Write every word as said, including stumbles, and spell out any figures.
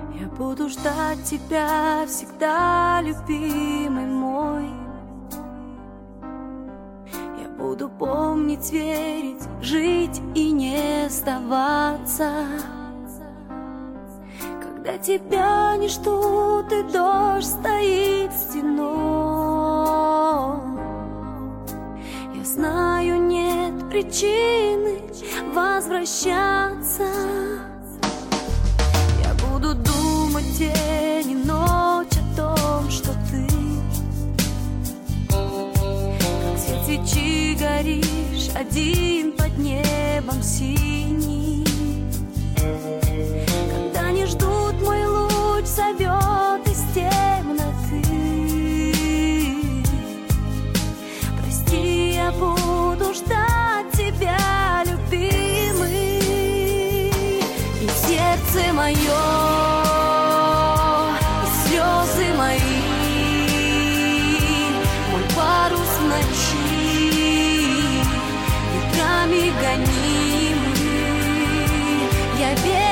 Я буду ждать тебя всегда, любимый мой. Я буду помнить, верить, жить и не сдаваться. Когда тебя не ждут и дождь стоит стеной, я знаю, нет причины возвращаться. Я буду думать день и ночь о том, что ты, как свет свечи, горишь один под небом синим. Когда не ждут, мой луч зовет из темноты. Прости, я буду ждать тебя, любимый. И сердце мое, и слезы мои, мой парус в ночи, ветрами гонимый. Я верю,